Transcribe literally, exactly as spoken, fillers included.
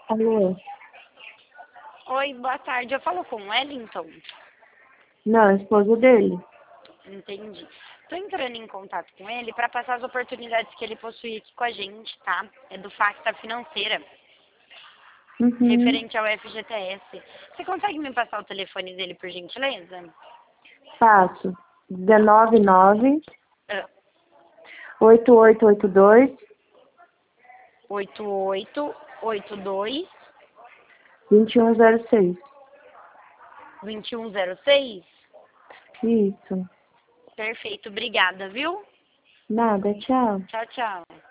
Alô? Oi, boa tarde. Eu falo com o Wellington? Não, esposa dele. Entendi. Estou entrando em contato com ele para passar as oportunidades que ele possui aqui com a gente, tá? É do Facta Financeira, Uhum. referente ao F G T S. Você consegue me passar o telefone dele, por gentileza? Faço. dezenove nove, Ah, oito oito oito dois, oito oito oito dois, vinte e um zero seis. dois um zero seis. Isso. Perfeito, obrigada, viu? Nada, tchau. Tchau, tchau.